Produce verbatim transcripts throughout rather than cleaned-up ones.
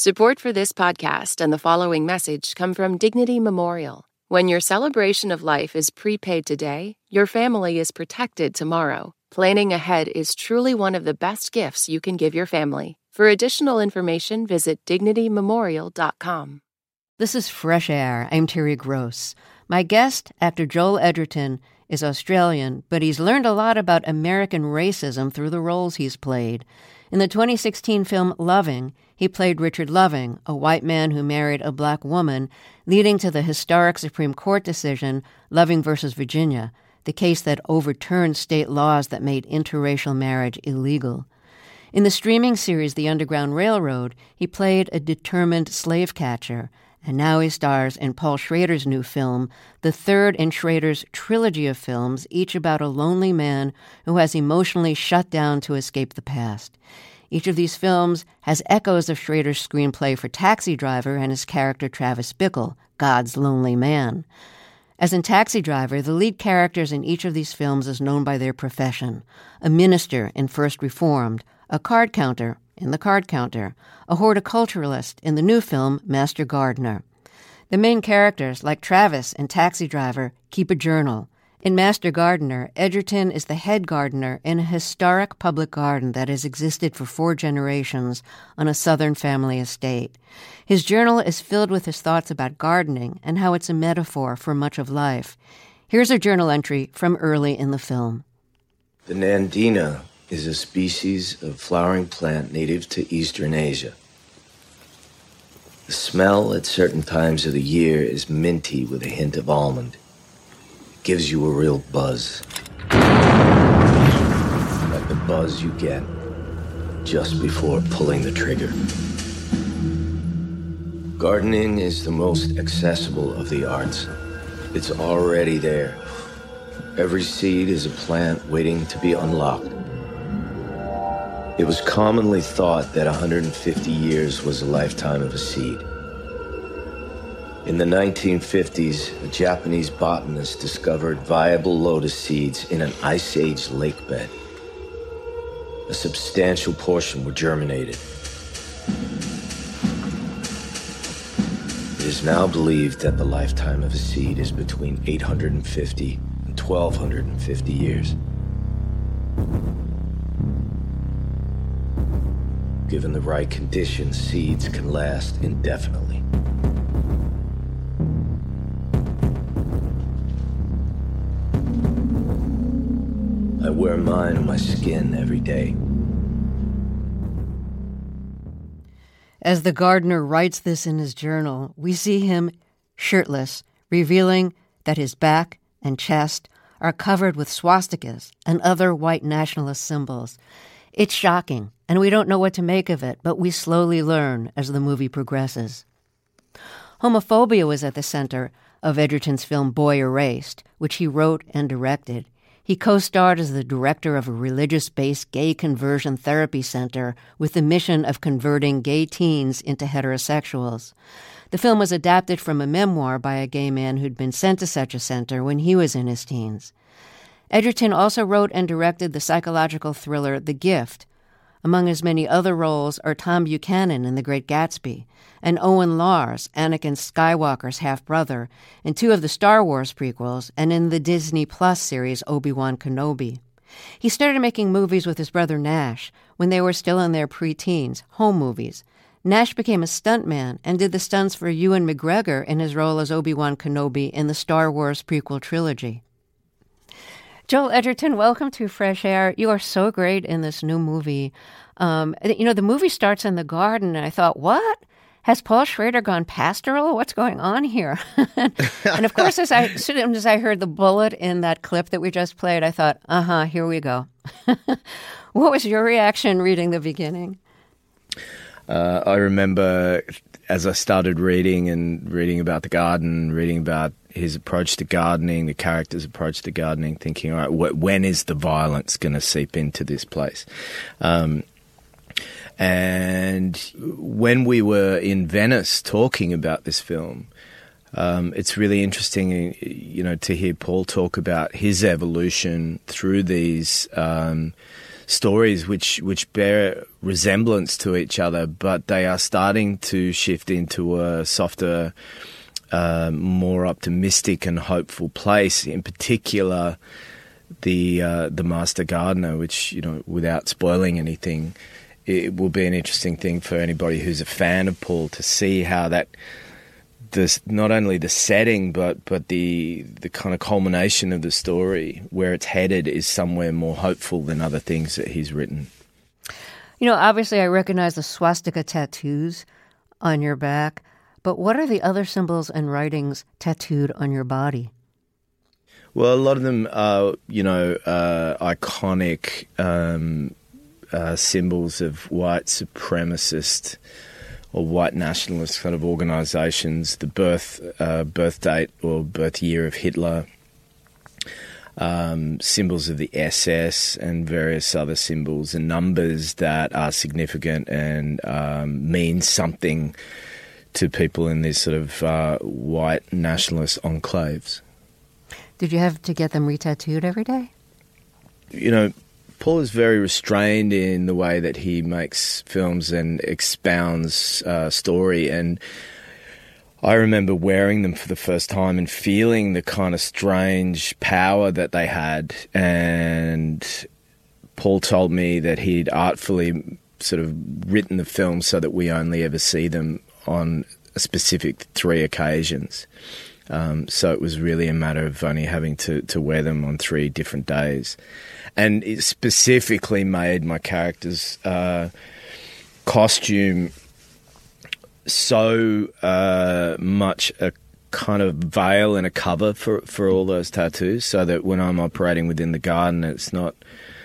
Support for this podcast and the following message come from Dignity Memorial. When your celebration of life is prepaid today, your family is protected tomorrow. Planning ahead is truly one of the best gifts you can give your family. For additional information, visit dignity memorial dot com. This is Fresh Air. I'm Terry Gross. My guest, actor Joel Edgerton, is Australian, but he's learned a lot about American racism through the roles he's played. In the twenty sixteen film Loving, he played Richard Loving, a white man who married a black woman, leading to the historic Supreme Court decision, Loving versus Virginia, the case that overturned state laws that made interracial marriage illegal. In the streaming series The Underground Railroad, he played a determined slave catcher, and now he stars in Paul Schrader's new film, the third in Schrader's trilogy of films, each about a lonely man who has emotionally shut down to escape the past. Each of these films has echoes of Schrader's screenplay for Taxi Driver and his character Travis Bickle, God's lonely man. As in Taxi Driver, the lead characters in each of these films is known by their profession: a minister in First Reformed, a card counter in The Card Counter, a horticulturalist in the new film Master Gardener. The main characters, like Travis in Taxi Driver, keep a journal. In Master Gardener, Edgerton is the head gardener in a historic public garden that has existed for four generations on a Southern family estate. His journal is filled with his thoughts about gardening and how it's a metaphor for much of life. Here's a journal entry from early in the film. The Nandina is a species of flowering plant native to Eastern Asia. The smell at certain times of the year is minty with a hint of almond. It gives you a real buzz. Like the buzz you get just before pulling the trigger. Gardening is the most accessible of the arts. It's already there. Every seed is a plant waiting to be unlocked. It was commonly thought that one hundred fifty years was a lifetime of a seed. In the nineteen fifties, a Japanese botanist discovered viable lotus seeds in an Ice Age lake bed. A substantial portion were germinated. It is now believed that the lifetime of a seed is between eight hundred fifty and twelve hundred fifty years. Given the right conditions, seeds can last indefinitely. I wear mine on my skin every day. As the gardener writes this in his journal, we see him shirtless, revealing that his back and chest are covered with swastikas and other white nationalist symbols. It's shocking, and we don't know what to make of it, but we slowly learn as the movie progresses. Homophobia was at the center of Edgerton's film Boy Erased, which he wrote and directed. He co-starred as the director of a religious-based gay conversion therapy center with the mission of converting gay teens into heterosexuals. The film was adapted from a memoir by a gay man who'd been sent to such a center when he was in his teens. Edgerton also wrote and directed the psychological thriller The Gift. Among his many other roles are Tom Buchanan in The Great Gatsby, and Owen Lars, Anakin Skywalker's half-brother, in two of the Star Wars prequels, and in the Disney Plus series Obi-Wan Kenobi. He started making movies with his brother Nash when they were still in their pre-teens, home movies. Nash became a stuntman and did the stunts for Ewan McGregor in his role as Obi-Wan Kenobi in the Star Wars prequel trilogy. Joel Edgerton, welcome to Fresh Air. You are so great in this new movie. Um, you know, the movie starts in the garden, and I thought, what? Has Paul Schrader gone pastoral? What's going on here? And of course, as, I, as soon as I heard the bullet in that clip that we just played, I thought, uh-huh, here we go. What was your reaction reading the beginning? Uh, I remember as I started reading and reading about the garden, reading about his approach to gardening, the character's approach to gardening, thinking, all right, wh- when is the violence going to seep into this place? Um, and when we were in Venice talking about this film, um, it's really interesting, you know, to hear Paul talk about his evolution through these um, stories which which bear resemblance to each other, but they are starting to shift into a softer, uh, more optimistic and hopeful place. In particular, the uh, the Master Gardener, which, you know, without spoiling anything, it will be an interesting thing for anybody who's a fan of Paul to see how that this not only the setting but but the the kind of culmination of the story, where it's headed, is somewhere more hopeful than other things that he's written. You know, obviously I recognize the swastika tattoos on your back, but what are the other symbols and writings tattooed on your body? Well, a lot of them are, you know, uh, iconic um, uh, symbols of white supremacist or white nationalist kind of organisations. The birth uh, birth date or birth year of Hitler, um, symbols of the S S, and various other symbols and numbers that are significant and um, mean something to people in these sort of uh, white nationalist enclaves. Did you have to get them re-tattooed every day? You know, Paul is very restrained in the way that he makes films and expounds uh, story. And I remember wearing them for the first time and feeling the kind of strange power that they had. And Paul told me that he'd artfully sort of written the film so that we only ever see them on a specific three occasions. Um, so it was really a matter of only having to, to wear them on three different days. And it specifically made my character's uh, costume so uh, much a kind of veil and a cover for, for all those tattoos, so that when I'm operating within the garden, it's not...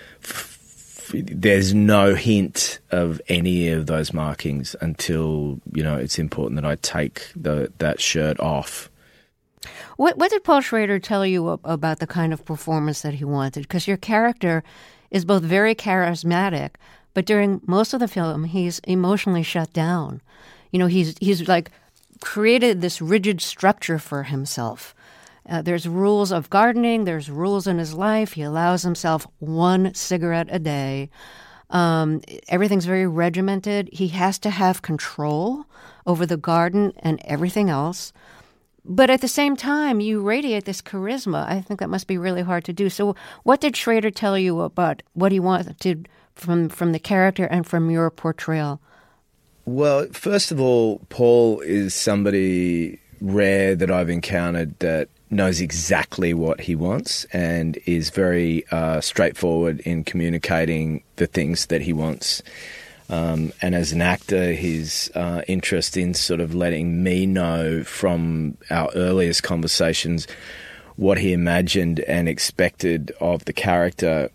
F- there's no hint of any of those markings until, you know, it's important that I take the, that shirt off. What what did Paul Schrader tell you about the kind of performance that he wanted? Because your character is both very charismatic, but during most of the film, he's emotionally shut down. You know, he's he's like created this rigid structure for himself. Uh, there's rules of gardening. There's rules in his life. He allows himself one cigarette a day. Um, everything's very regimented. He has to have control over the garden and everything else. But at the same time, you radiate this charisma. I think that must be really hard to do. So what did Schrader tell you about what he wanted from, from the character and from your portrayal? Well, first of all, Paul is somebody rare that I've encountered that knows exactly what he wants and is very uh, straightforward in communicating the things that he wants. Um, and as an actor, his uh, interest in sort of letting me know from our earliest conversations what he imagined and expected of the character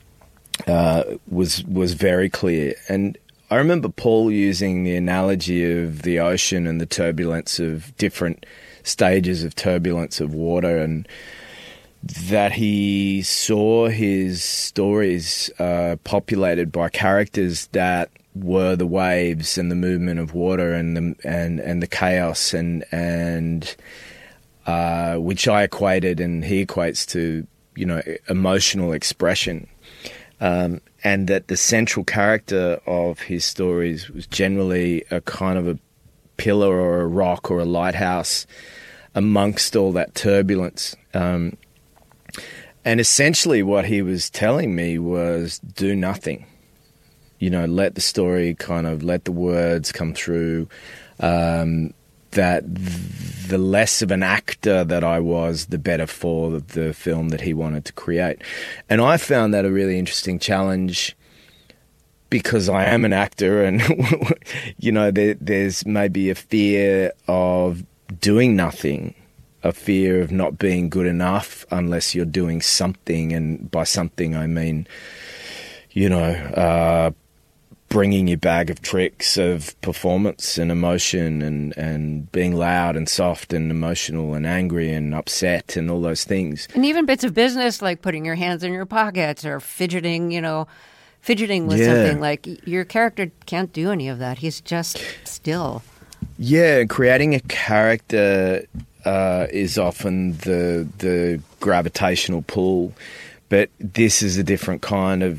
uh, was was very clear. And I remember Paul using the analogy of the ocean and the turbulence of different stages of turbulence of water, and that he saw his stories uh, populated by characters that were the waves and the movement of water and the and, and the chaos and and uh, which I equated and he equates to, you know, emotional expression, um, and that the central character of his stories was generally a kind of a pillar or a rock or a lighthouse amongst all that turbulence. Um, and essentially what he was telling me was do nothing. You know, let the story kind of, let the words come through, um, that th- the less of an actor that I was, the better for the film that he wanted to create. And I found that a really interesting challenge because I am an actor and, you know, there, there's maybe a fear of doing nothing, a fear of not being good enough unless you're doing something. And by something, I mean, you know, uh, bringing your bag of tricks of performance and emotion and, and being loud and soft and emotional and angry and upset and all those things. And even bits of business like putting your hands in your pockets or fidgeting, you know, fidgeting with yeah. something. Like your character can't do any of that. He's just still. Yeah, creating a character uh, is often the the gravitational pull, but this is a different kind of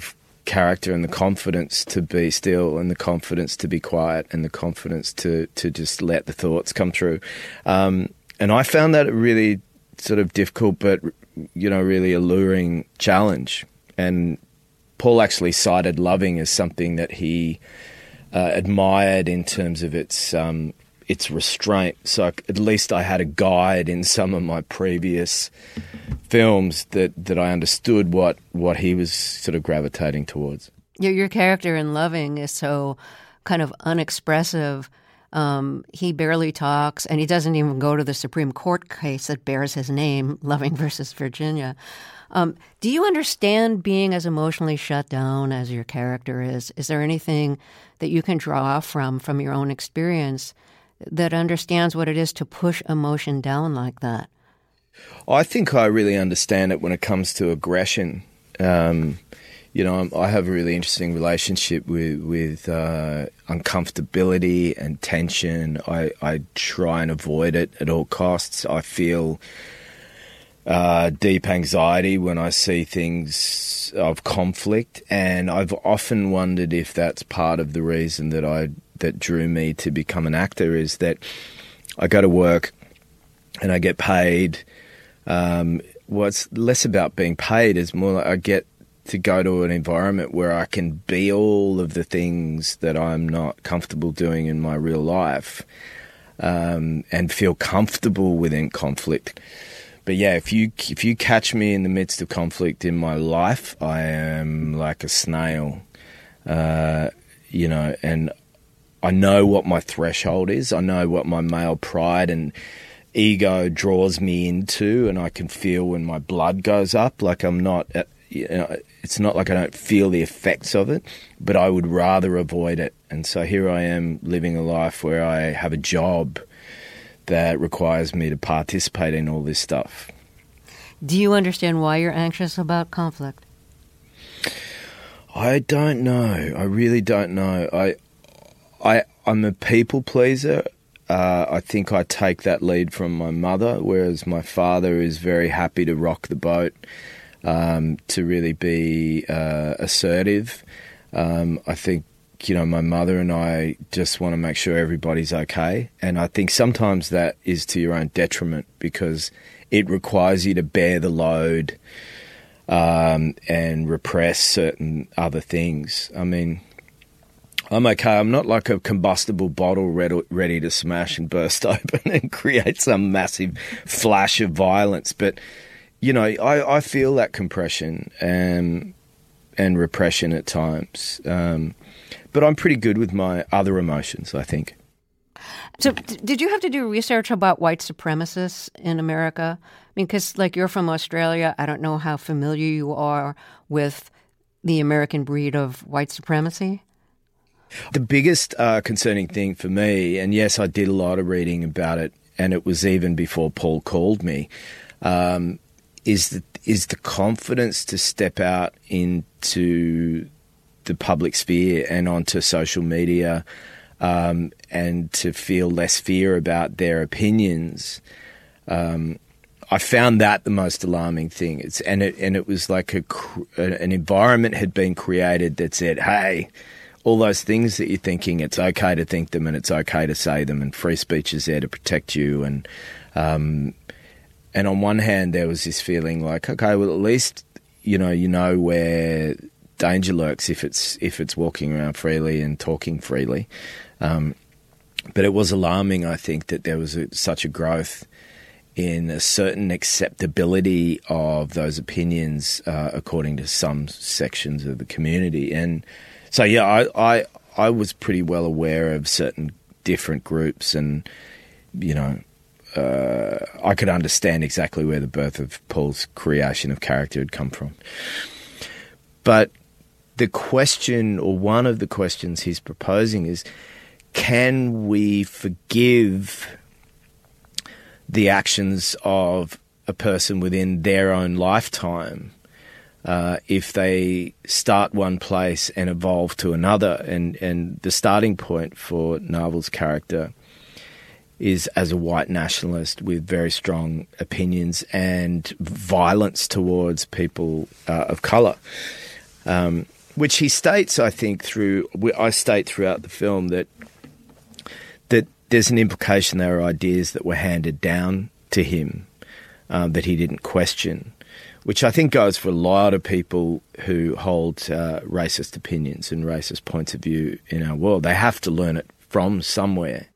character and the confidence to be still and the confidence to be quiet and the confidence to, to just let the thoughts come through. Um, and I found that a really sort of difficult but, you know, really alluring challenge. And Paul actually cited Loving as something that he uh, admired in terms of its um, its restraint. So at least I had a guide in some of my previous films that, that I understood what, what he was sort of gravitating towards. Your, your character in Loving is so kind of unexpressive. Um, he barely talks, and he doesn't even go to the Supreme Court case that bears his name, Loving versus Virginia. Um, do you understand being as emotionally shut down as your character is? Is there anything that you can draw from, from your own experience that understands what it is to push emotion down like that? I think I really understand it when it comes to aggression. Um, you know, I'm, I have a really interesting relationship with with uh, uncomfortability and tension. I, I try and avoid it at all costs. I feel uh, deep anxiety when I see things of conflict, and I've often wondered if that's part of the reason that I that drew me to become an actor, is that I go to work and I get paid. Um, well, it's less about being paid, it's more like I get to go to an environment where I can be all of the things that I'm not comfortable doing in my real life, um, and feel comfortable within conflict. But yeah, if you if you catch me in the midst of conflict in my life, I am like a snail, uh, you know, and I know what my threshold is. I know what my male pride and ego draws me into, and I can feel when my blood goes up. Like I'm not, you know, it's not like I don't feel the effects of it, but I would rather avoid it. And so here I am living a life where I have a job that requires me to participate in all this stuff. Do you understand why you're anxious about conflict? I don't know. I really don't know. I, I, I'm a people pleaser. Uh, I think I take that lead from my mother, whereas my father is very happy to rock the boat, um, to really be uh, assertive. Um, I think, you know, my mother and I just want to make sure everybody's okay. And I think sometimes that is to your own detriment because it requires you to bear the load um, and repress certain other things. I mean, I'm okay. I'm not like a combustible bottle ready, ready to smash and burst open and create some massive flash of violence. But, you know, I, I feel that compression and, and repression at times. Um, but I'm pretty good with my other emotions, I think. So d- did you have to do research about white supremacists in America? I mean, because, like, you're from Australia. I don't know how familiar you are with the American breed of white supremacy. The biggest uh, concerning thing for me, and yes, I did a lot of reading about it, and it was even before Paul called me, um, is the, is the confidence to step out into the public sphere and onto social media, um, and to feel less fear about their opinions. Um, I found that the most alarming thing. It's and it and it was like a an environment had been created that said, "Hey, all those things that you're thinking, it's okay to think them and it's okay to say them, and free speech is there to protect you." And um, and on one hand, there was this feeling like, okay, well, at least you know you know where danger lurks if it's if it's walking around freely and talking freely. Um, but it was alarming, I think, that there was a, such a growth in a certain acceptability of those opinions, uh, according to some sections of the community. And so, yeah, I, I I was pretty well aware of certain different groups, and you know, uh, I could understand exactly where the birth of Paul's creation of character had come from. But the question, or one of the questions he's proposing, is: can we forgive the actions of a person within their own lifetime uh, if they start one place and evolve to another? And, and the starting point for Narwhal's character is as a white nationalist with very strong opinions and violence towards people uh, of colour. Um, which he states, I think, through I state throughout the film that that there's an implication there are ideas that were handed down to him um, that he didn't question, which I think goes for a lot of people who hold uh, racist opinions and racist points of view in our world. They have to learn it from somewhere.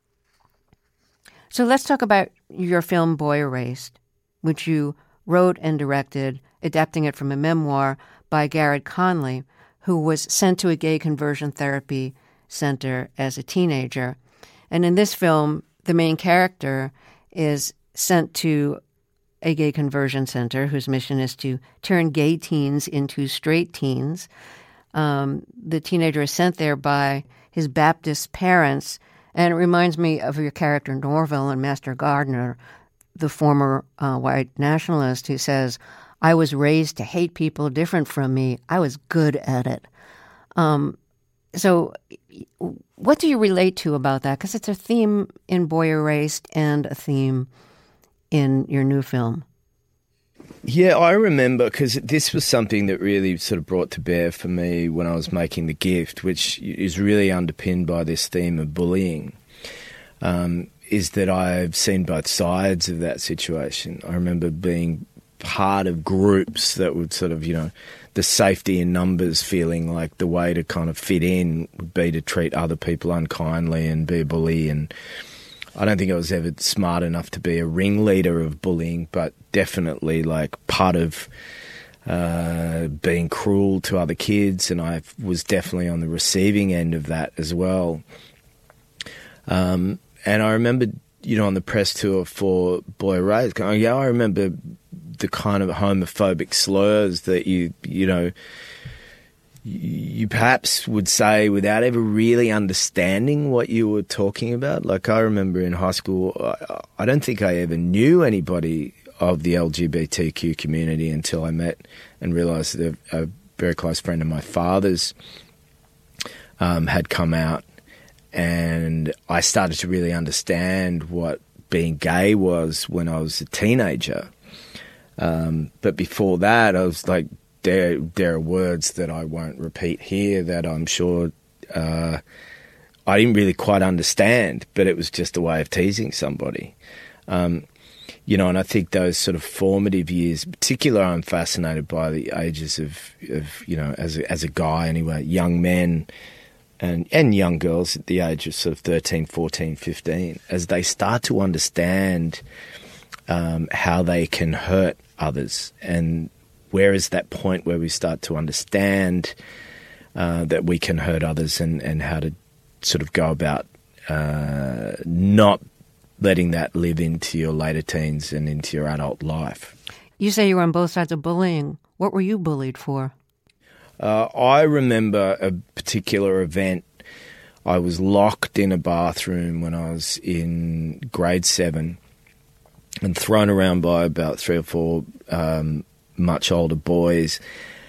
So let's talk about your film Boy Erased, which you wrote and directed, adapting it from a memoir by Garrett Conley, who was sent to a gay conversion therapy center as a teenager. And in this film, the main character is sent to a gay conversion center whose mission is to turn gay teens into straight teens. Um, the teenager is sent there by his Baptist parents, and it reminds me of your character Norville in Master Gardener, the former uh, white nationalist who says, I was raised to hate people different from me. I was good at it. Um, so what do you relate to about that? Because it's a theme in Boy Erased and a theme in your new film. Yeah, I remember, because this was something that really sort of brought to bear for me when I was making The Gift, which is really underpinned by this theme of bullying, um, is that I've seen both sides of that situation. I remember being part of groups that would sort of, you know, the safety in numbers, feeling like the way to kind of fit in would be to treat other people unkindly and be a bully. And I don't think I was ever smart enough to be a ringleader of bullying, but definitely like part of uh, being cruel to other kids, and I was definitely on the receiving end of that as well. Um, and I remember, you know, on the press tour for Boy Erased, going, yeah, I remember the kind of homophobic slurs that you, you know, you perhaps would say without ever really understanding what you were talking about. Like I remember in high school, I, I don't think I ever knew anybody of the L G B T Q community until I met and realised that a, a very close friend of my father's um, had come out, and I started to really understand what being gay was when I was a teenager. Um, but before that, I was like, There, there are words that I won't repeat here that I'm sure uh, I didn't really quite understand, but it was just a way of teasing somebody. Um, you know, and I think those sort of formative years, in particular, I'm fascinated by the ages of, of you know, as a, as a guy anyway, young men and, and young girls at the age of sort of thirteen, fourteen, fifteen, as they start to understand um, how they can hurt others, and where is that point where we start to understand uh, that we can hurt others, and, and how to sort of go about uh, not letting that live into your later teens and into your adult life. You say you were on both sides of bullying. What were you bullied for? Uh, I remember a particular event. I was locked in a bathroom when I was in grade seven and thrown around by about three or four um much older boys,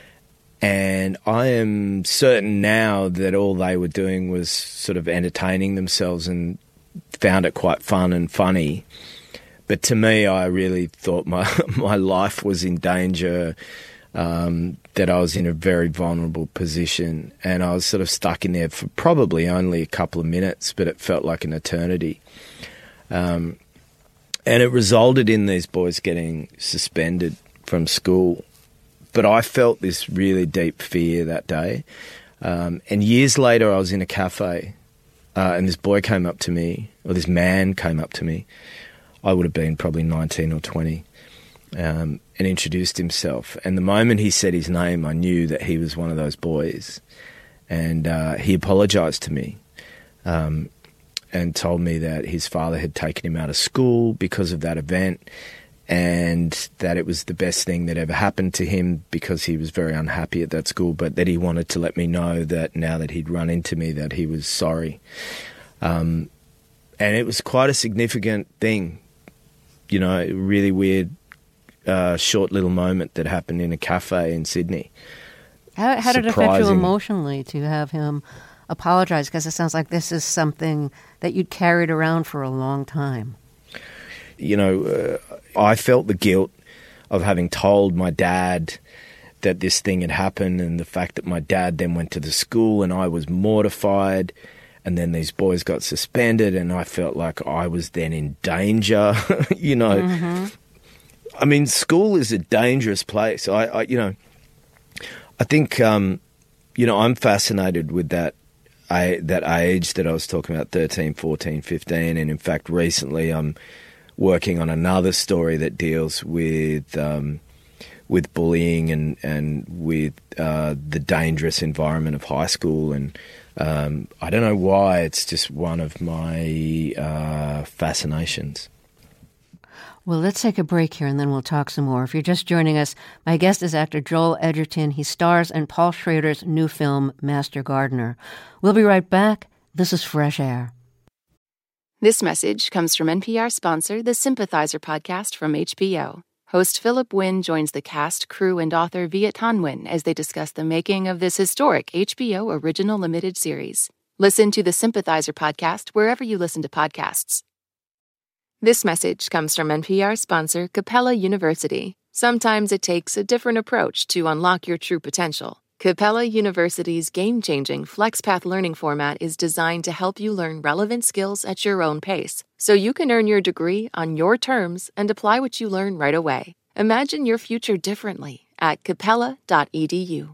and I am certain now that all they were doing was sort of entertaining themselves and found it quite fun and funny. But to me, I really thought my my life was in danger, um, that I was in a very vulnerable position, and I was sort of stuck in there for probably only a couple of minutes, but it felt like an eternity. Um, and it resulted in these boys getting suspended from school. But I felt this really deep fear that day. Um, and years later, I was in a cafe, uh, and this boy came up to me, or this man came up to me. I would have been probably nineteen or twenty, um, and introduced himself. And the moment he said his name, I knew that he was one of those boys. And uh, he apologised to me, um, and told me that his father had taken him out of school because of that event, and that it was the best thing that ever happened to him because he was very unhappy at that school, but that he wanted to let me know that now that he'd run into me, that he was sorry. Um, and it was quite a significant thing, you know, a really weird, uh, short little moment that happened in a cafe in Sydney. How, how did it affect you emotionally to have him apologize? Because it sounds like this is something that you'd carried around for a long time. You know, uh, I felt the guilt of having told my dad that this thing had happened, and the fact that my dad then went to the school and I was mortified, and then these boys got suspended and I felt like I was then in danger. you know, mm-hmm. I mean, school is a dangerous place. I, I you know, I think, um, you know, I'm fascinated with that, I, that age that I was talking about, thirteen, fourteen, fifteen. And in fact, recently I'm working on another story that deals with um, with bullying and, and with uh, the dangerous environment of high school. And um, I don't know why, it's just one of my uh, fascinations. Well, let's take a break here and then we'll talk some more. If you're just joining us, my guest is actor Joel Edgerton. He stars in Paul Schrader's new film, Master Gardener. We'll be right back. This is Fresh Air. This message comes from N P R sponsor, the Sympathizer podcast from H B O. Host Philip Nguyen joins the cast, crew, and author Viet Thanh Nguyen as they discuss the making of this historic H B O original limited series. Listen to the Sympathizer podcast wherever you listen to podcasts. This message comes from N P R sponsor, Capella University. Sometimes it takes a different approach to unlock your true potential. Capella University's game-changing FlexPath learning format is designed to help you learn relevant skills at your own pace, so you can earn your degree on your terms and apply what you learn right away. Imagine your future differently at capella dot e d u.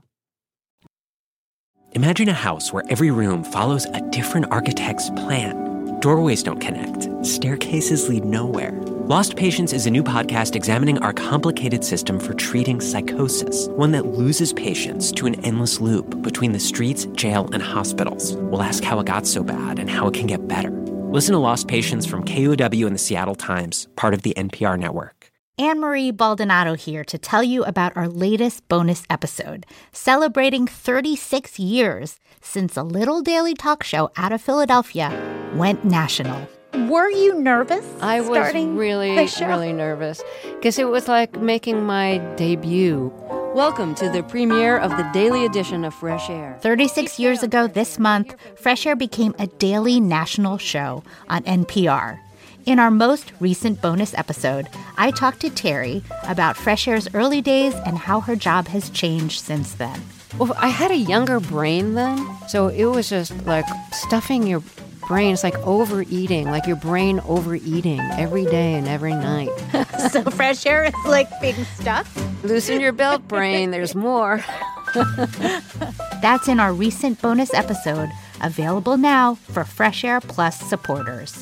Imagine a house where every room follows a different architect's plan. Doorways don't connect. Staircases lead nowhere. Lost Patients is a new podcast examining our complicated system for treating psychosis, one that loses patients to an endless loop between the streets, jail, and hospitals. We'll ask how it got so bad and how it can get better. Listen to Lost Patients from K O W and the Seattle Times, part of the N P R network. Anne-Marie Baldonado here to tell you about our latest bonus episode, celebrating thirty-six years since a little daily talk show out of Philadelphia went national. Were you nervous? I was really, really nervous because it was like making my debut. Welcome to the premiere of the daily edition of Fresh Air. thirty-six years ago this month, Fresh Air became a daily national show on N P R. In our most recent bonus episode, I talked to Terry about Fresh Air's early days and how her job has changed since then. Well, I had a younger brain then, so it was just like stuffing your brain. It's like overeating, like your brain overeating every day and every night. So Fresh Air is like being stuffed? Loosen your belt, brain. There's more. That's in our recent bonus episode, available now for Fresh Air Plus supporters.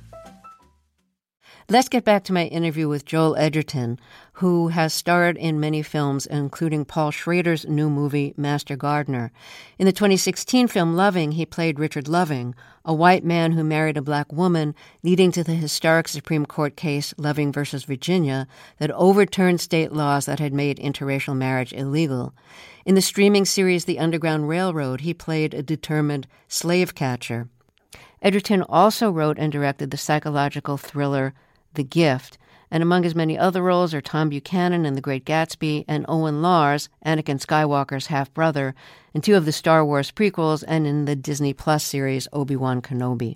Let's get back to my interview with Joel Edgerton, who has starred in many films, including Paul Schrader's new movie, Master Gardener. In the twenty sixteen film Loving, he played Richard Loving, a white man who married a black woman, leading to the historic Supreme Court case Loving versus Virginia that overturned state laws that had made interracial marriage illegal. In the streaming series The Underground Railroad, he played a determined slave catcher. Edgerton also wrote and directed the psychological thriller The Gift, and among his many other roles are Tom Buchanan in The Great Gatsby and Owen Lars, Anakin Skywalker's half-brother, in two of the Star Wars prequels and in the Disney Plus series Obi-Wan Kenobi.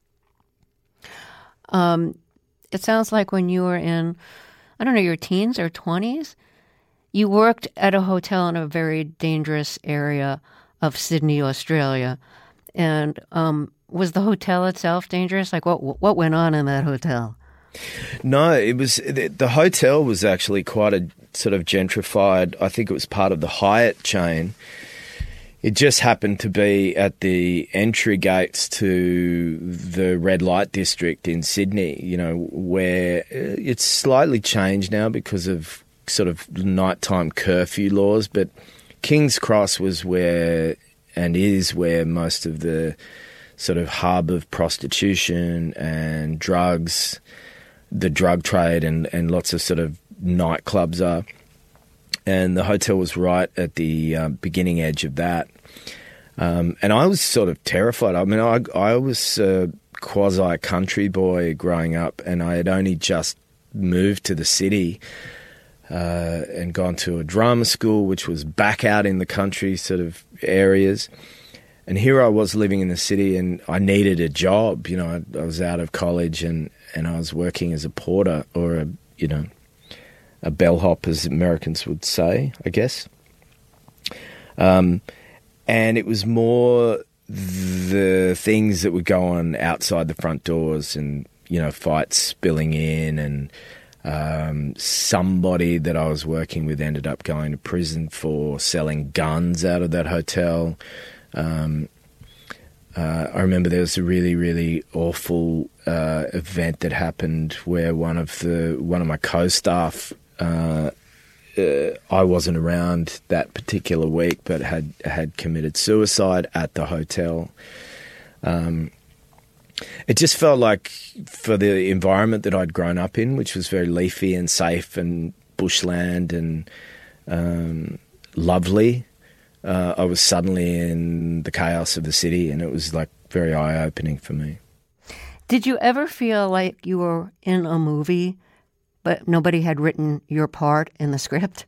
Um, it sounds like when you were in, I don't know, your teens or twenties, you worked at a hotel in a very dangerous area of Sydney, Australia. And um, was the hotel itself dangerous? Like, what what went on in that hotel? No, it was the, the hotel was actually quite a sort of gentrified. I think it was part of the Hyatt chain. It just happened to be at the entry gates to the red light district in Sydney, you know, where it's slightly changed now because of sort of nighttime curfew laws. But King's Cross was where and is where most of the sort of hub of prostitution and drugs, the drug trade and, and lots of sort of nightclubs are. And the hotel was right at the uh, beginning edge of that. Um, and I was sort of terrified. I mean, I, I was a quasi-country boy growing up, and I had only just moved to the city uh, and gone to a drama school, which was back out in the country sort of areas. And here I was living in the city, and I needed a job. You know, I, I was out of college, and, and I was working as a porter or a, you know, a bellhop, as Americans would say, I guess. Um, and it was more the things that would go on outside the front doors and, you know, fights spilling in, and um, somebody that I was working with ended up going to prison for selling guns out of that hotel. Um, uh, I remember there was a really, really awful uh, event that happened where one of the one of my co-staff, uh, uh, I wasn't around that particular week, but had had committed suicide at the hotel. Um, it just felt like, for the environment that I'd grown up in, which was very leafy and safe and bushland and um, lovely, uh, I was suddenly in the chaos of the city, and it was like very eye-opening for me. Did you ever feel like you were in a movie, but nobody had written your part in the script?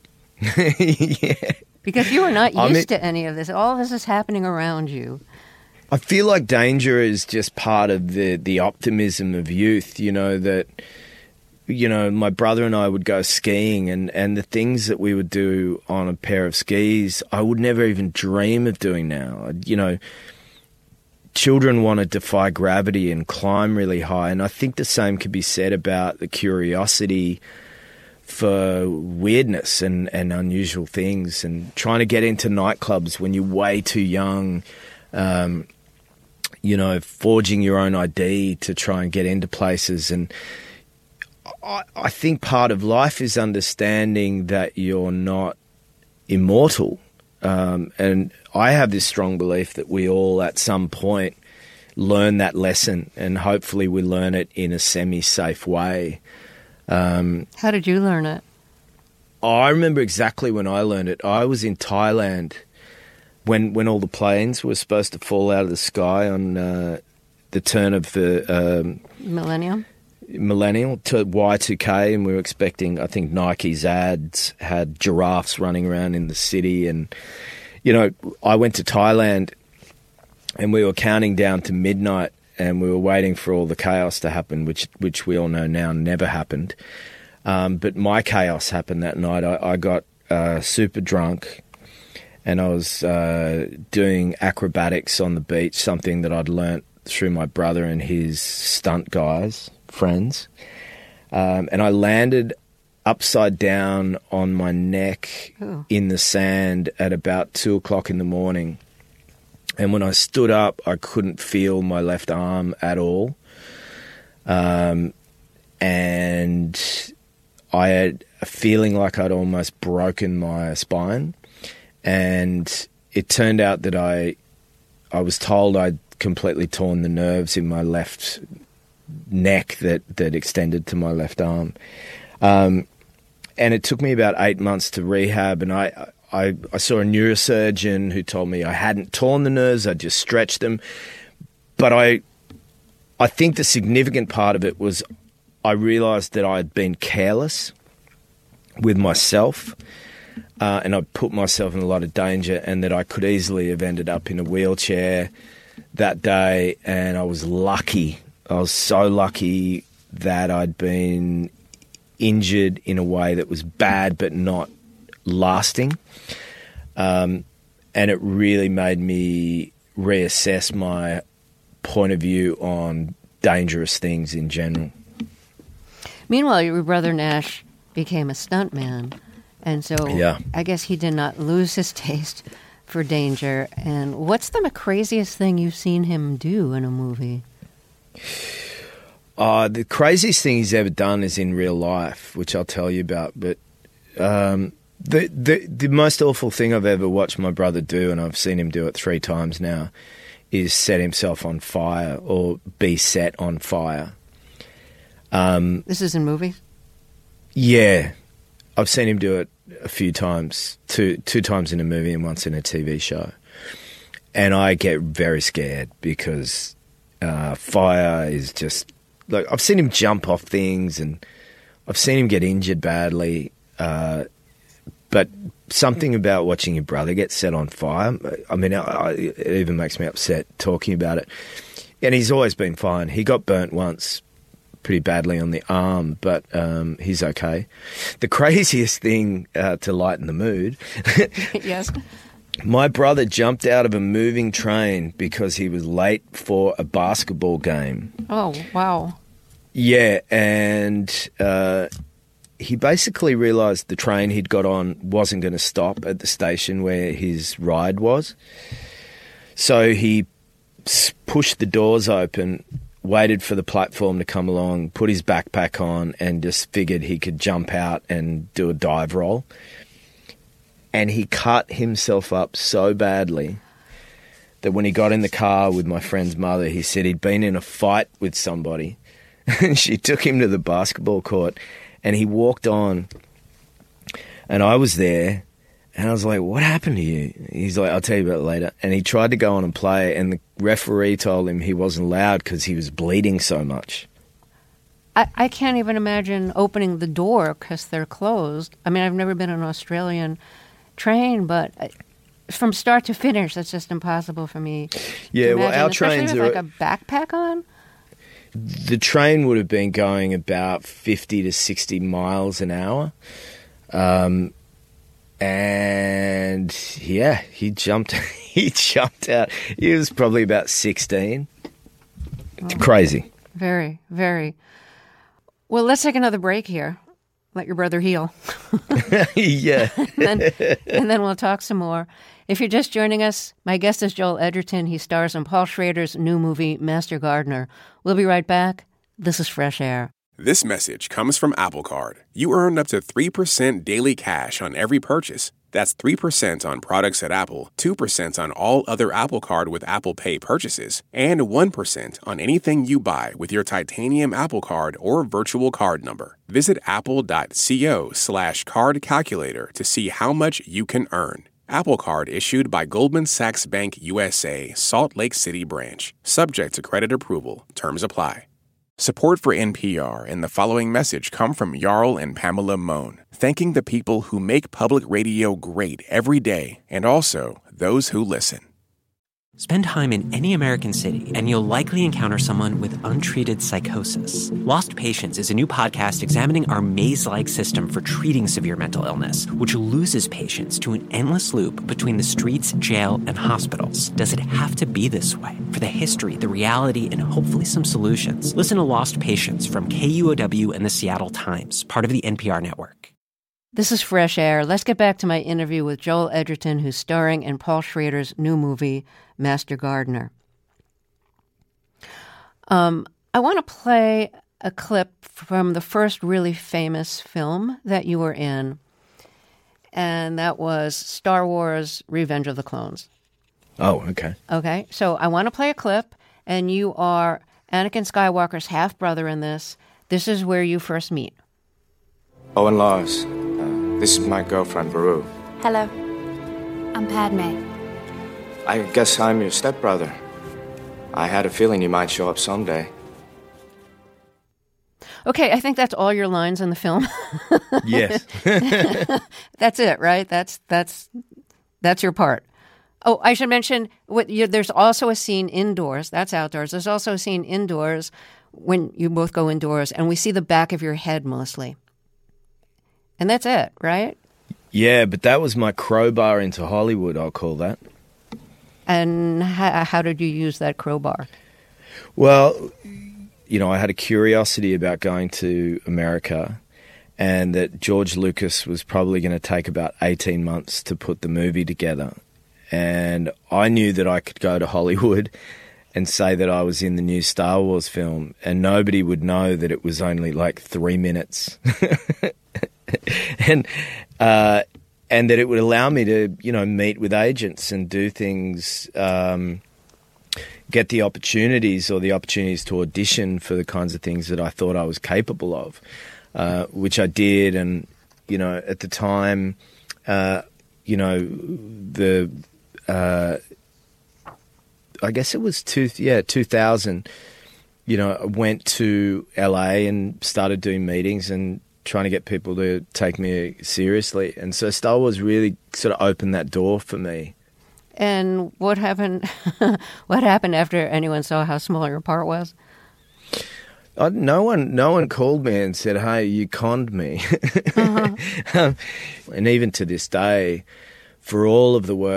Yeah. Because you were not used I mean, to any of this. All of this is happening around you. I feel like danger is just part of the, the optimism of youth, you know, that, you know, my brother and I would go skiing, and, and the things that we would do on a pair of skis, I would never even dream of doing now. You know, children want to defy gravity and climb really high, and I think the same could be said about the curiosity for weirdness and, and unusual things, and trying to get into nightclubs when you're way too young, um, you know, forging your own I D to try and get into places. And I, I think part of life is understanding that you're not immortal. Um, and I have this strong belief that we all at some point learn that lesson, and hopefully we learn it in a semi-safe way. Um, How did you learn it? I remember exactly when I learned it. I was in Thailand when when all the planes were supposed to fall out of the sky on uh, the turn of the um, Millennium? millennial to Y two K, and we were expecting, I think Nike's ads had giraffes running around in the city. And, you know, I went to Thailand and we were counting down to midnight, and we were waiting for all the chaos to happen, which which we all know now never happened. Um, but my chaos happened that night. I, I got uh, super drunk, and I was uh, doing acrobatics on the beach, something that I'd learnt through my brother and his stunt guys, friends. Um, and I landed upside down on my neck Ooh. in the sand at about two o'clock in the morning. And when I stood up, I couldn't feel my left arm at all. Um, and I had a feeling like I'd almost broken my spine. And it turned out that I, I was told I'd completely torn the nerves in my left neck that, that extended to my left arm. Um, and it took me about eight months to rehab, and I... I, I saw a neurosurgeon who told me I hadn't torn the nerves, I just stretched them. But I I think the significant part of it was I realised that I had been careless with myself, uh, and I put myself in a lot of danger, and that I could easily have ended up in a wheelchair that day. And I was lucky. I was so lucky that I'd been injured in a way that was bad but not lasting, um, and it really made me reassess my point of view on dangerous things in general. Meanwhile, your brother Nash became a stuntman, and so yeah. I guess he did not lose his taste for danger. And what's the craziest thing you've seen him do in a movie? Uh, the craziest thing he's ever done is in real life, which I'll tell you about, but um, The, the the most awful thing I've ever watched my brother do, and I've seen him do it three times now, is set himself on fire or be set on fire. Um, this is in movies? Yeah. I've seen him do it a few times, two two times in a movie and once in a T V show. And I get very scared because uh, fire is just... like I've seen him jump off things, and I've seen him get injured badly, uh but something about watching your brother get set on fire, I mean, I, it even makes me upset talking about it. And he's always been fine. He got burnt once pretty badly on the arm, but um, he's okay. The craziest thing uh, to lighten the mood yes. My brother jumped out of a moving train because he was late for a basketball game. Oh, wow. Yeah, and uh, he basically realised the train he'd got on wasn't going to stop at the station where his ride was. So he pushed the doors open, waited for the platform to come along, put his backpack on, and just figured he could jump out and do a dive roll. And he cut himself up so badly that when he got in the car with my friend's mother, he said he'd been in a fight with somebody. And she took him to the basketball court, and he walked on, and I was there, and I was like, what happened to you? He's like, I'll tell you about it later. And he tried to go on and play, and the referee told him he wasn't allowed because he was bleeding so much. I, I can't even imagine opening the door because they're closed. I mean, I've never been on an Australian train, but from start to finish, that's just impossible for me. Yeah, well, our especially trains with are like a backpack on. The train would have been going about fifty to sixty miles an hour. Um, and yeah, he jumped, he jumped out. He was probably about sixteen. It's Oh, crazy. Very, very. Well, let's take another break here. Let your brother heal. Yeah. and, then, and then we'll talk some more. If you're just joining us, my guest is Joel Edgerton. He stars in Paul Schrader's new movie, Master Gardener. We'll be right back. This is Fresh Air. This message comes from Apple Card. You earn up to three percent daily cash on every purchase. That's three percent on products at Apple, two percent on all other Apple Card with Apple Pay purchases, and one percent on anything you buy with your titanium Apple Card or virtual card number. Visit apple.co slash card calculator to see how much you can earn. Apple Card issued by Goldman Sachs Bank U S A, Salt Lake City branch. Subject to credit approval. Terms apply. Support for N P R and the following message come from Jarl and Pamela Mohn, thanking the people who make public radio great every day and also those who listen. Spend time in any American city, and you'll likely encounter someone with untreated psychosis. Lost Patients is a new podcast examining our maze-like system for treating severe mental illness, which loses patients to an endless loop between the streets, jail, and hospitals. Does it have to be this way? For the history, the reality, and hopefully some solutions, listen to Lost Patients from K U O W and the Seattle Times, part of the N P R network. This is Fresh Air. Let's get back to my interview with Joel Edgerton, who's starring in Paul Schrader's new movie, Master Gardener. Um, I want to play a clip from the first really famous film that you were in, and that was Star Wars Revenge of the Clones. Oh, okay. Okay, so I want to play a clip, and you are Anakin Skywalker's half-brother in this. This is where you first meet. Owen Lars. Uh, this is my girlfriend, Beru. Hello. I'm Padme. I guess I'm your stepbrother. I had a feeling you might show up someday. Okay, I think that's all your lines in the film. Yes. That's it, right? That's that's that's your part. Oh, I should mention, what you, there's also a scene indoors. That's outdoors. There's also a scene indoors when you both go indoors, and we see the back of your head mostly. And that's it, right? Yeah, but that was my crowbar into Hollywood, I'll call that. And how, how did you use that crowbar? Well, you know, I had a curiosity about going to America, and that George Lucas was probably going to take about eighteen months to put the movie together. And I knew that I could go to Hollywood and say that I was in the new Star Wars film, and nobody would know that it was only like three minutes. and uh, and that it would allow me to, you know, meet with agents and do things, um, get the opportunities or the opportunities to audition for the kinds of things that I thought I was capable of, uh, which I did. And, you know, at the time, uh, you know, the, uh, I guess it was two, yeah, two thousand, you know, I went to L A and started doing meetings and trying to get people to take me seriously. And so Star Wars really sort of opened that door for me. And what happened What happened after anyone saw how small your part was? I, no one no one called me and said, hey, you conned me. Uh-huh. um, and even to this day, for all of the work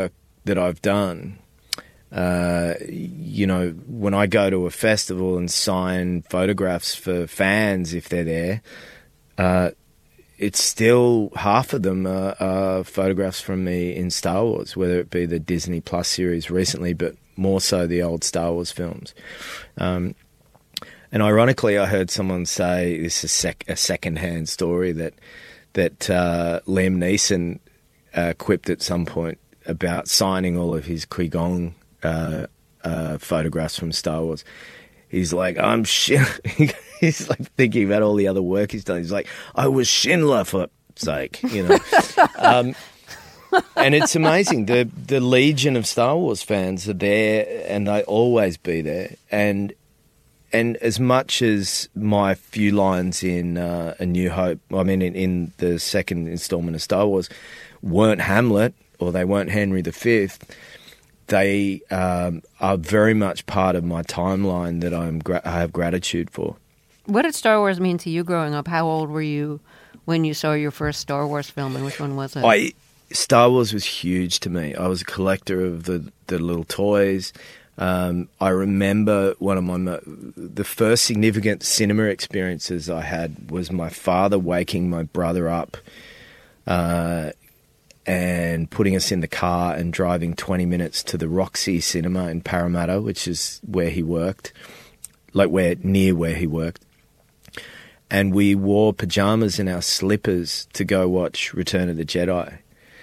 that I've done, uh, you know, when I go to a festival and sign photographs for fans, if they're there, uh, it's still half of them are, are photographs from me in Star Wars, whether it be the Disney Plus series recently, but more so the old Star Wars films. Um, and ironically, I heard someone say, this is sec- a second-hand story, that that uh, Liam Neeson uh, quipped at some point about signing all of his Qui-Gon uh, uh, photographs from Star Wars. He's like, I'm Shin. He's like thinking about all the other work he's done. He's like, I was Schindler for sake, you know. um, and it's amazing. The the legion of Star Wars fans are there, and they always be there. And and as much as my few lines in uh, A New Hope, I mean, in, in the second installment of Star Wars, weren't Hamlet or they weren't Henry the Fifth, they um, are very much part of my timeline that I'm gra- I have gratitude for. What did Star Wars mean to you growing up? How old were you when you saw your first Star Wars film, and which one was it? I Star Wars was huge to me. I was a collector of the, the little toys. Um, I remember one of my the first significant cinema experiences I had was my father waking my brother up uh, and putting us in the car and driving twenty minutes to the Roxy Cinema in Parramatta, which is where he worked, like where near where he worked. And we wore pajamas and our slippers to go watch Return of the Jedi.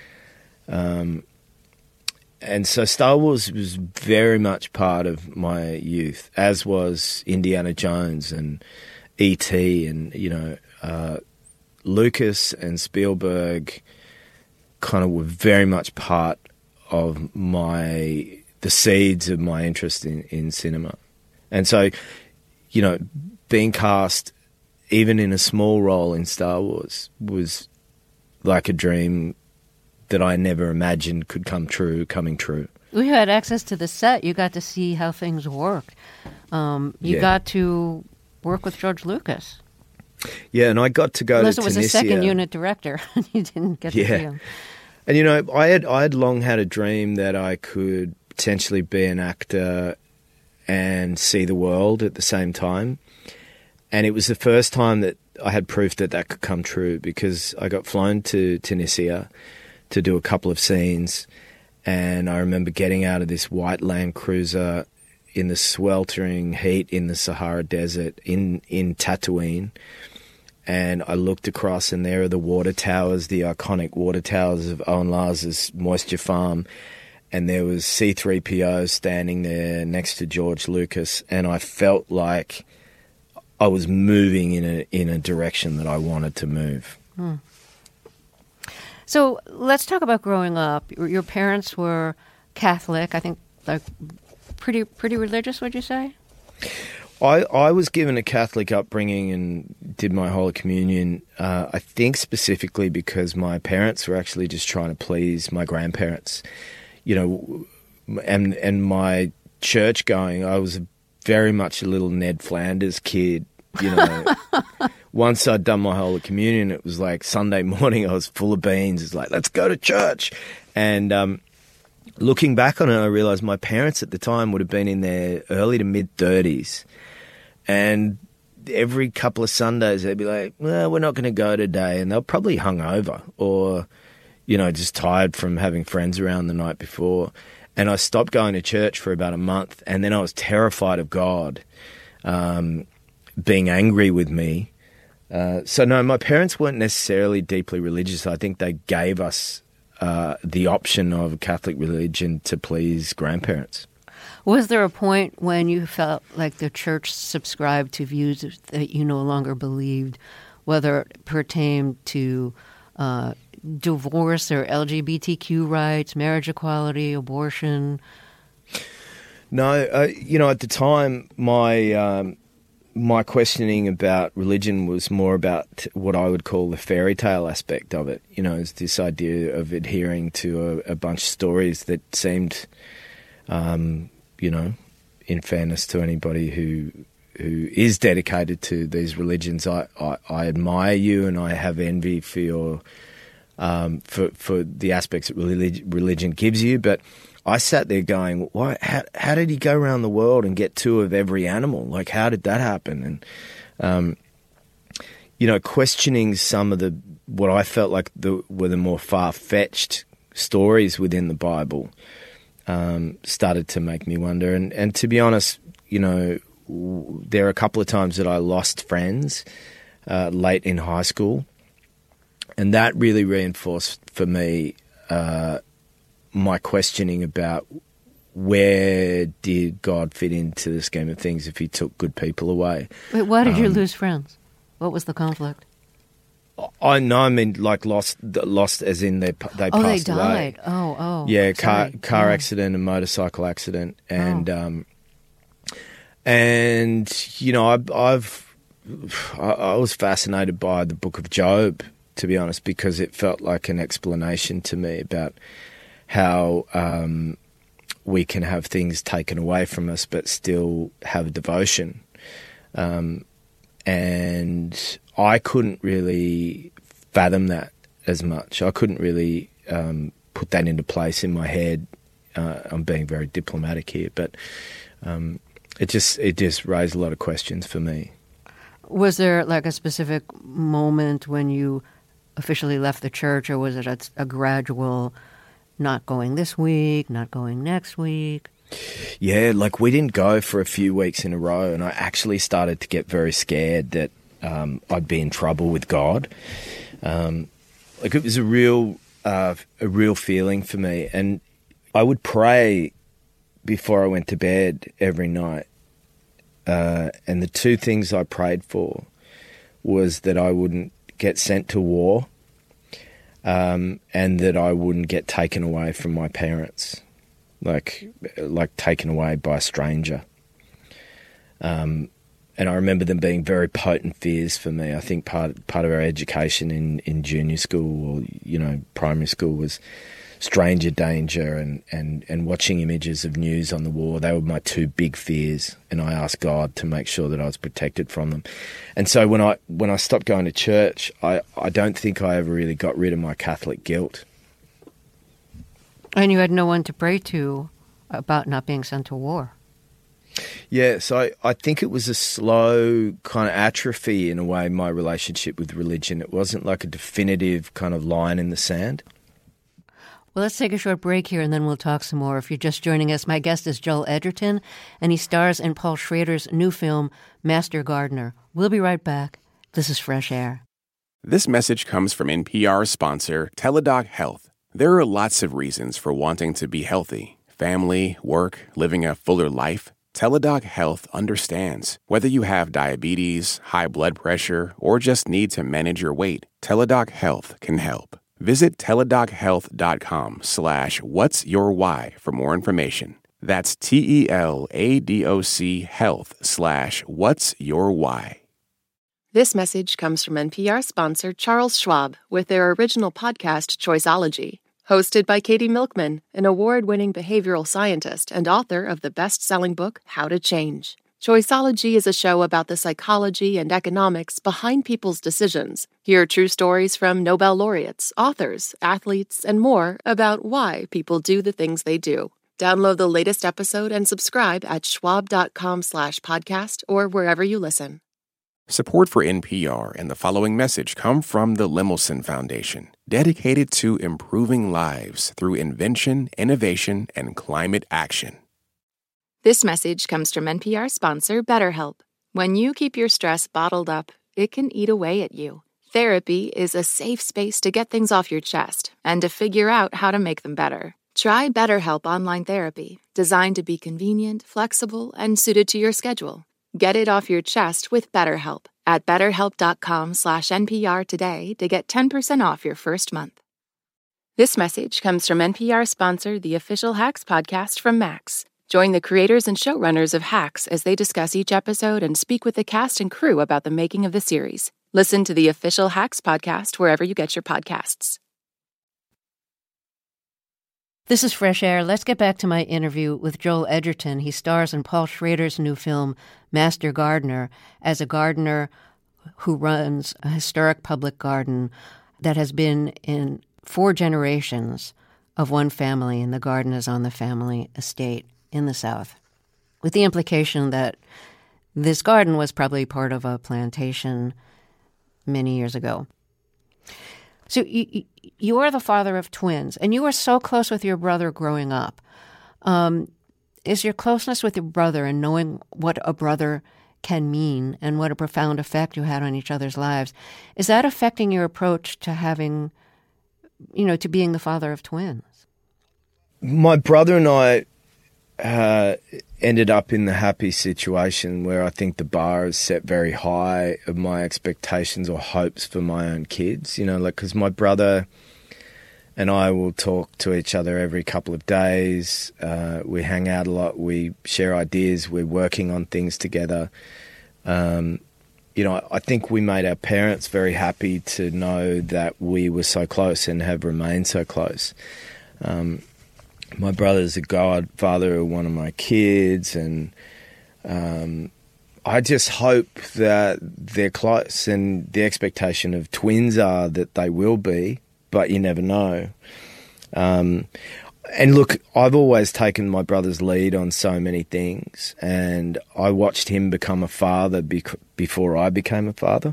Um, and so Star Wars was very much part of my youth, as was Indiana Jones and E T and, you know, uh, Lucas and Spielberg kind of were very much part of my, the seeds of my interest in, in cinema. And so, you know, being cast even in a small role in Star Wars was like a dream that I never imagined could come true, coming true. You had access to the set. You got to see how things worked. Um, you Yeah. got to work with George Lucas. Yeah, and I got to go Unless to it was Tunisia. a second unit director. You didn't get to Yeah. see him. And, you know, I had I had long had a dream that I could potentially be an actor and see the world at the same time. And it was the first time that I had proof that that could come true, because I got flown to Tunisia to do a couple of scenes, and I remember getting out of this white Land Cruiser in the sweltering heat in the Sahara Desert in, in Tatooine, and I looked across, and there are the water towers, the iconic water towers of Owen Lars's Moisture Farm, and there was C three P O standing there next to George Lucas, and I felt like I was moving in a in a direction that I wanted to move. Hmm. So let's talk about growing up. Your, your parents were Catholic, I think, like pretty pretty religious, would you say? I, I was given a Catholic upbringing and did my Holy Communion, uh, I think specifically because my parents were actually just trying to please my grandparents. You know, and and my church going, I was very much a little Ned Flanders kid, you know. Once I'd done my Holy Communion, it was like Sunday morning, I was full of beans. It's like, let's go to church. And um, looking back on it, I realized my parents at the time would have been in their early to mid-thirties. And every couple of Sundays, they'd be like, well, we're not going to go today. And they're probably hungover or, you know, just tired from having friends around the night before. And I stopped going to church for about a month. And then I was terrified of God um, being angry with me. Uh, so, no, my parents weren't necessarily deeply religious. I think they gave us uh, the option of a Catholic religion to please grandparents. Was there a point when you felt like the church subscribed to views that you no longer believed, whether it pertained to uh, divorce or L G B T Q rights, marriage equality, abortion? No, uh, you know, at the time, my um, my questioning about religion was more about what I would call the fairy tale aspect of it. You know, it's this idea of adhering to a, a bunch of stories that seemed, um, you know, in fairness to anybody who who is dedicated to these religions, I, I, I admire you and I have envy for your um, for for the aspects that religion, religion gives you. But I sat there going, "Why? How, how did he go around the world and get two of every animal? Like, how did that happen?" And um, you know, questioning some of the what I felt like the, were the more far-fetched stories within the Bible um, started to make me wonder. And and to be honest, you know, w- there are a couple of times that I lost friends uh, late in high school, and that really reinforced for me uh, my questioning about where did God fit into the scheme of things if he took good people away. Wait, why did um, you lose friends? What was the conflict? I know, I mean, like lost, lost as in they they oh, passed they away. died. Oh, oh. Yeah, car sorry. car yeah. accident and motorcycle accident, and Oh. um, and you know, I, I've I, I was fascinated by the Book of Job, to be honest, because it felt like an explanation to me about how um, we can have things taken away from us, but still have devotion. Um, and I couldn't really fathom that as much. I couldn't really um, put that into place in my head. Uh, I'm being very diplomatic here, but um, it just it just raised a lot of questions for me. Was there like a specific moment when you officially left the church, or was it a, a gradual not going this week, not going next week? Yeah, like we didn't go for a few weeks in a row, and I actually started to get very scared that um, I'd be in trouble with God. Um, like it was a real, uh, a real feeling for me, and I would pray before I went to bed every night. Uh, and the two things I prayed for was that I wouldn't get sent to war, um, and that I wouldn't get taken away from my parents. Like, like taken away by a stranger. Um, and I remember them being very potent fears for me. I think part part of our education in, in junior school or, you know, primary school was stranger danger and, and, and watching images of news on the war. They were my two big fears, and I asked God to make sure that I was protected from them. And so when I when I stopped going to church, I, I don't think I ever really got rid of my Catholic guilt. And you had no one to pray to about not being sent to war. Yeah, so I, I think it was a slow kind of atrophy in a way, my relationship with religion. It wasn't like a definitive kind of line in the sand. Well, let's take a short break here and then we'll talk some more. If you're just joining us, my guest is Joel Edgerton, and he stars in Paul Schrader's new film, Master Gardener. We'll be right back. This is Fresh Air. This message comes from N P R sponsor Teladoc Health. There are lots of reasons for wanting to be healthy. Family, work, living a fuller life. Teladoc Health understands. Whether you have diabetes, high blood pressure, or just need to manage your weight, Teladoc Health can help. Visit teladochealth.com slash what's your why for more information. That's T-E-L-A-D-O-C health slash what's your why. This message comes from N P R sponsor Charles Schwab with their original podcast, Choiceology. Hosted by Katie Milkman, an award-winning behavioral scientist and author of the best-selling book, How to Change. Choiceology is a show about the psychology and economics behind people's decisions. Hear true stories from Nobel laureates, authors, athletes, and more about why people do the things they do. Download the latest episode and subscribe at schwab.com slash podcast or wherever you listen. Support for N P R and the following message come from the Lemelson Foundation, dedicated to improving lives through invention, innovation, and climate action. This message comes from N P R sponsor BetterHelp. When you keep your stress bottled up, it can eat away at you. Therapy is a safe space to get things off your chest and to figure out how to make them better. Try BetterHelp Online Therapy, designed to be convenient, flexible, and suited to your schedule. Get it off your chest with BetterHelp at betterhelp.com slash NPR today to get ten percent off your first month. This message comes from N P R sponsor, the official Hacks podcast from Max. Join the creators and showrunners of Hacks as they discuss each episode and speak with the cast and crew about the making of the series. Listen to the official Hacks podcast wherever you get your podcasts. This is Fresh Air. Let's get back to my interview with Joel Edgerton. He stars in Paul Schrader's new film, Master Gardener, as a gardener who runs a historic public garden that has been in four generations of one family, and the garden is on the family estate in the South, with the implication that this garden was probably part of a plantation many years ago. So you, you are the father of twins, and you were so close with your brother growing up. Um, is your closeness with your brother and knowing what a brother can mean and what a profound effect you had on each other's lives, is that affecting your approach to having, you know, to being the father of twins? My brother and I uh, ended up in the happy situation where I think the bar is set very high of my expectations or hopes for my own kids. You know, like, because my brother and I will talk to each other every couple of days. Uh, we hang out a lot. We share ideas. We're working on things together. Um, you know, I think we made our parents very happy to know that we were so close and have remained so close. Um, my brother's a godfather of one of my kids, and um, I just hope that they're close, and the expectation of twins are that they will be, but you never know. Um, and look, I've always taken my brother's lead on so many things, and I watched him become a father bec- before I became a father.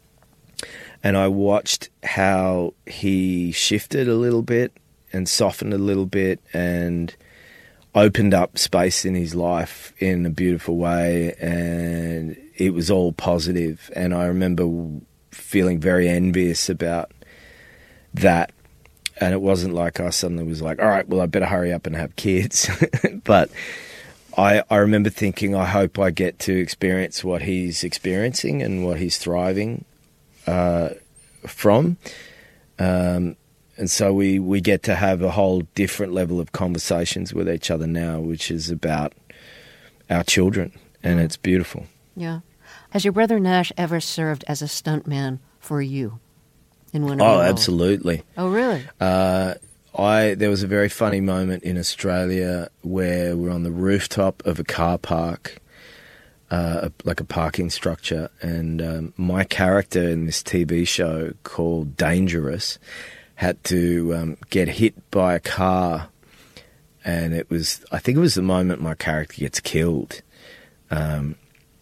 And I watched how he shifted a little bit and softened a little bit and opened up space in his life in a beautiful way, and it was all positive. And I remember feeling very envious about that. And it wasn't like I suddenly was like, all right, well, I better hurry up and have kids. But I, I remember thinking, I hope I get to experience what he's experiencing and what he's thriving uh, from. Um, and so we, we get to have a whole different level of conversations with each other now, which is about our children, and it's beautiful. Yeah. Has your brother Nash ever served as a stuntman for you? In one of oh, your roles? Absolutely. Oh, really? Uh, I there was a very funny moment in Australia where we're on the rooftop of a car park, uh, like a parking structure, and um, my character in this T V show called Dangerous had to um, get hit by a car, and it was, I think it was the moment my character gets killed. Um,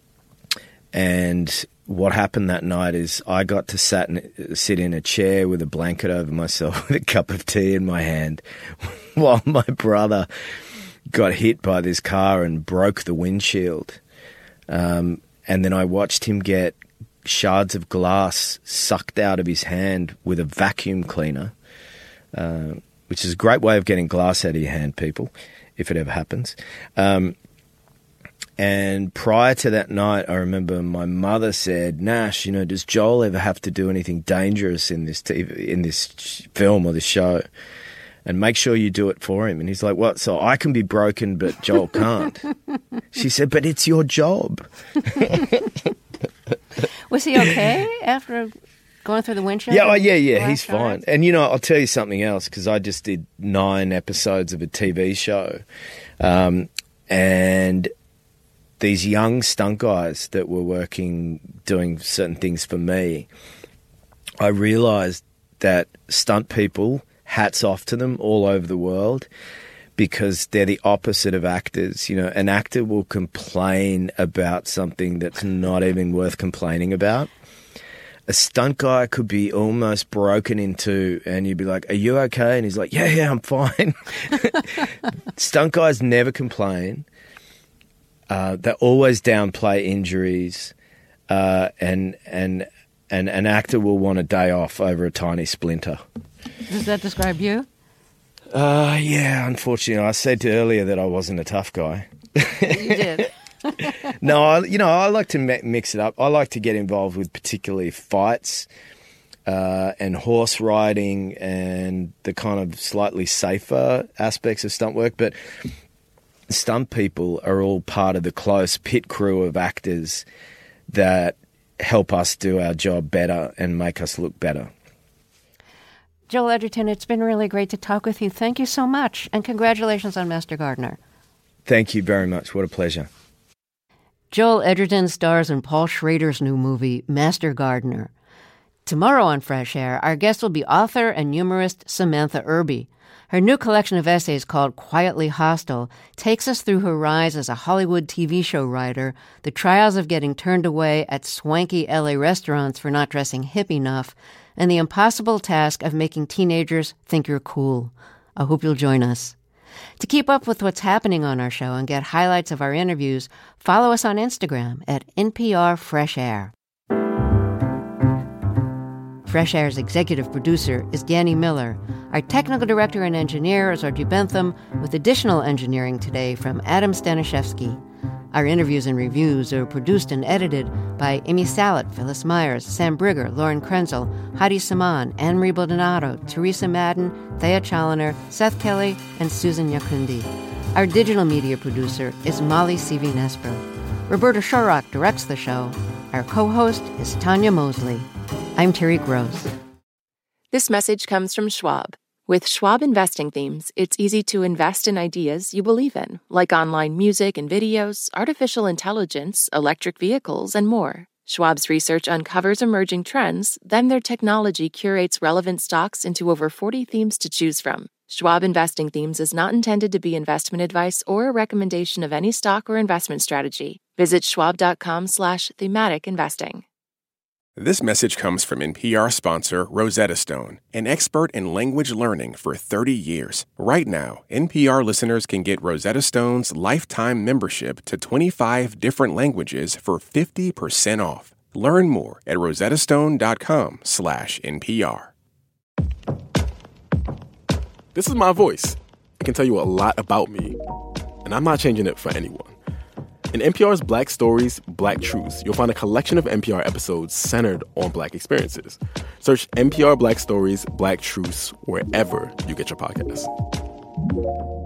and what happened that night is I got to sat in, sit in a chair with a blanket over myself with a cup of tea in my hand while my brother got hit by this car and broke the windshield. Um, and then I watched him get shards of glass sucked out of his hand with a vacuum cleaner, uh, which is a great way of getting glass out of your hand, people, if it ever happens. Um, and prior to that night, I remember my mother said, Nash, you know, does Joel ever have to do anything dangerous in this T V, in this film or this show? And make sure you do it for him. And he's like, what? So I can be broken, but Joel can't. She said, but it's your job. Was he okay after going through the windshield? Yeah, oh, yeah, yeah, he's fine. And, you know, I'll tell you something else, because I just did nine episodes of a T V show. Um, and these young stunt guys that were working, doing certain things for me, I realised that stunt people, hats off to them all over the world, because they're the opposite of actors. You know, an actor will complain about something that's not even worth complaining about. A stunt guy could be almost broken in two, and you'd be like, are you okay? And he's like, yeah, yeah, I'm fine. Stunt guys never complain. Uh, they always downplay injuries, uh, and and and an actor will want a day off over a tiny splinter. Does that describe you? Uh, yeah, unfortunately. I said earlier that I wasn't a tough guy. You did. No, I, you know, I like to mix it up. I like to get involved with particularly fights uh, and horse riding and the kind of slightly safer aspects of stunt work. But stunt people are all part of the close pit crew of actors that help us do our job better and make us look better. Joel Edgerton, it's been really great to talk with you. Thank you so much, and congratulations on Master Gardener. Thank you very much. What a pleasure. Joel Edgerton stars in Paul Schrader's new movie, Master Gardener. Tomorrow on Fresh Air, our guest will be author and humorist Samantha Irby. Her new collection of essays called Quietly Hostile takes us through her rise as a Hollywood T V show writer, the trials of getting turned away at swanky L A restaurants for not dressing hip enough, and the impossible task of making teenagers think you're cool. I hope you'll join us. To keep up with what's happening on our show and get highlights of our interviews, follow us on Instagram at N P R Fresh Air. Fresh Air's executive producer is Danny Miller. Our technical director and engineer is Archie Bentham, with additional engineering today from Adam Staniszewski. Our interviews and reviews are produced and edited by Amy Salet, Phyllis Myers, Sam Brigger, Lauren Krenzel, Heidi Saman, Anne-Marie Baldonado, Teresa Madden, Thea Challoner, Seth Kelly, and Susan Yakundi. Our digital media producer is Molly Seavey-Nespro. Roberta Shorrock directs the show. Our co-host is Tanya Mosley. I'm Terry Gross. This message comes from Schwab. With Schwab Investing Themes, it's easy to invest in ideas you believe in, like online music and videos, artificial intelligence, electric vehicles, and more. Schwab's research uncovers emerging trends, then their technology curates relevant stocks into over forty themes to choose from. Schwab Investing Themes is not intended to be investment advice or a recommendation of any stock or investment strategy. Visit schwab.com slash thematic investing. This message comes from N P R sponsor Rosetta Stone, an expert in language learning for thirty years. Right now, N P R listeners can get Rosetta Stone's lifetime membership to twenty-five different languages for fifty percent off. Learn more at rosettastone.com slash NPR. This is my voice. It can tell you a lot about me, and I'm not changing it for anyone. In N P R's Black Stories, Black Truths, you'll find a collection of N P R episodes centered on Black experiences. Search N P R Black Stories, Black Truths wherever you get your podcasts.